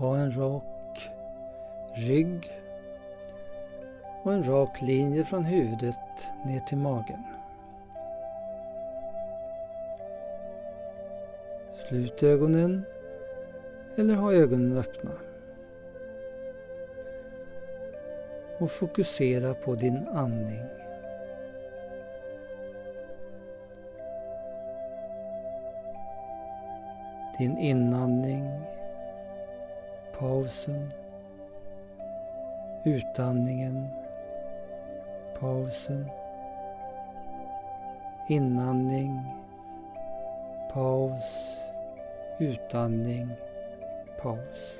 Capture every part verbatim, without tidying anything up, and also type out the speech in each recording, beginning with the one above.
Ha en rak rygg och en rak linje från huvudet ner till magen. Slut ögonen eller ha ögonen öppna. Och fokusera på din andning. Din inandning, pausen, utandningen, pausen, inandning, paus, utandning, paus.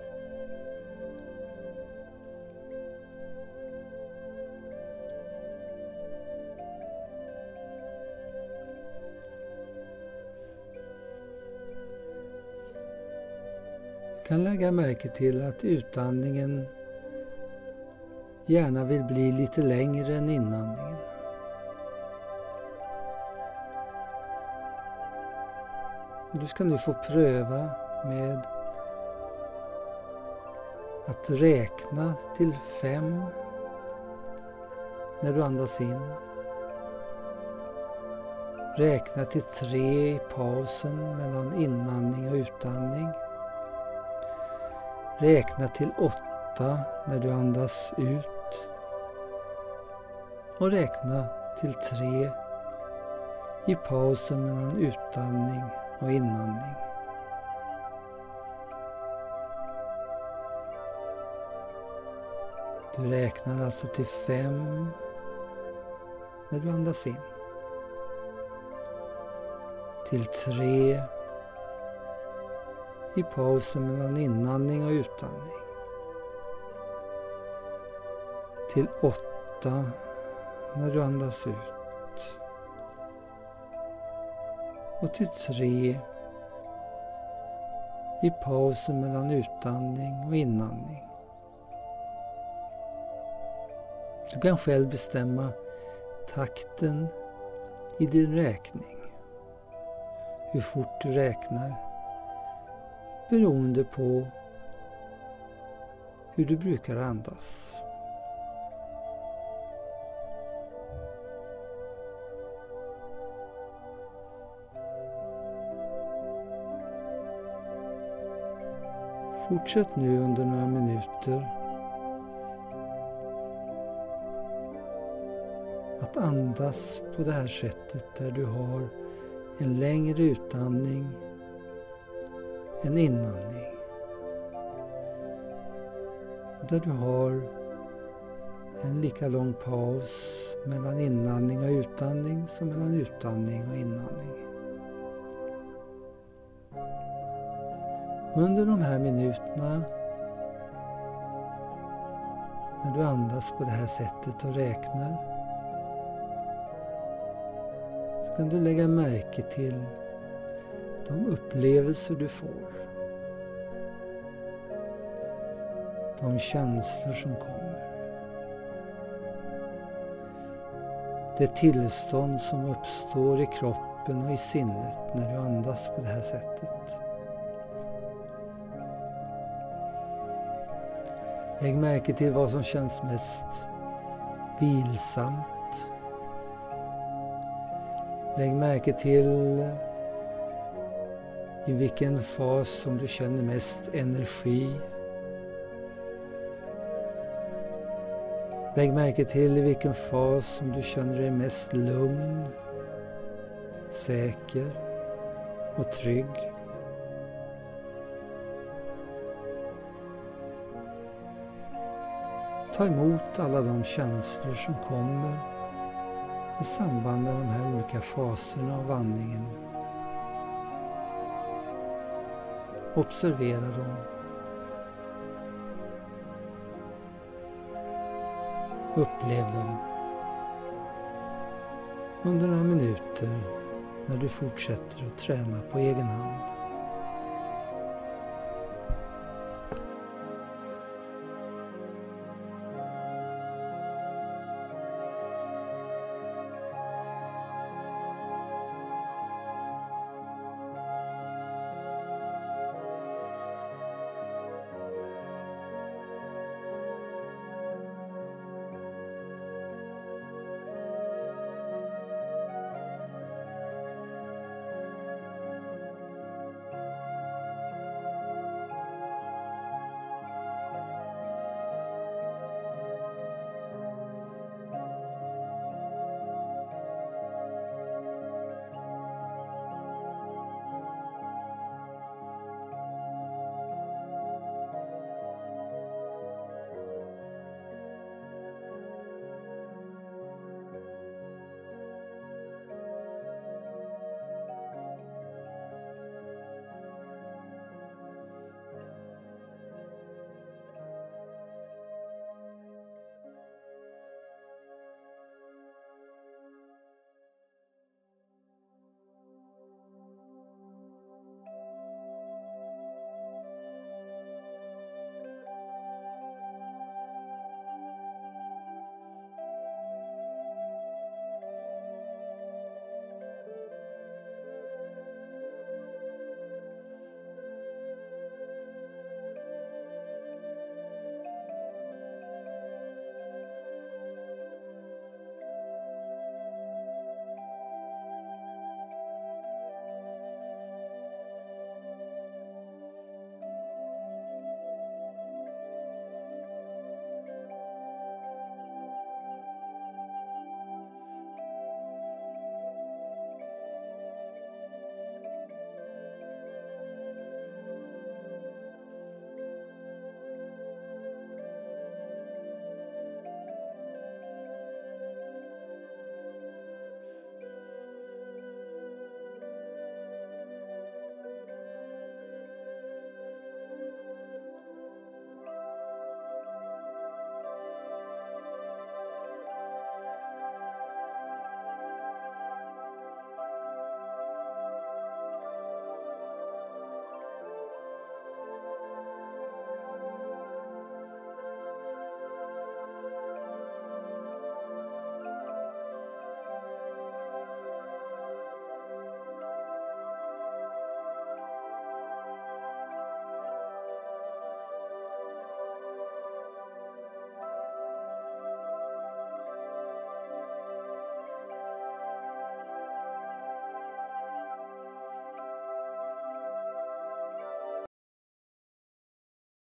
Du kan lägga märke till att utandningen gärna vill bli lite längre än inandningen. Och du ska nu få pröva med att räkna till fem när du andas in. Räkna till tre i pausen mellan inandning och utandning. Räkna till åtta när du andas ut. Och räkna till tre i pausen mellan utandning och inandning. Du räknar alltså till fem när du andas in. Till tre i pausen mellan inandning och utandning. Till åtta när du andas ut. Och till tre i pausen mellan utandning och inandning. Du kan själv bestämma takten i din räkning. Hur fort du räknar beroende på hur du brukar andas. Fortsätt nu under några minuter att andas på det här sättet där du har en längre utandning än inandning. Där du har en lika lång paus mellan inandning och utandning som mellan utandning och inandning. Under de här minuterna när du andas på det här sättet och räknar så kan du lägga märke till de upplevelser du får. De känslor som kommer. Det tillstånd som uppstår i kroppen och i sinnet när du andas på det här sättet. Lägg märke till vad som känns mest vilsamt. Lägg märke till i vilken fas som du känner mest energi. Lägg märke till i vilken fas som du känner dig mest lugn, säker och trygg. Ta emot alla de känslor som kommer i samband med de här olika faserna av andningen. Observera dem. Upplev dem under några minuter när du fortsätter att träna på egen hand.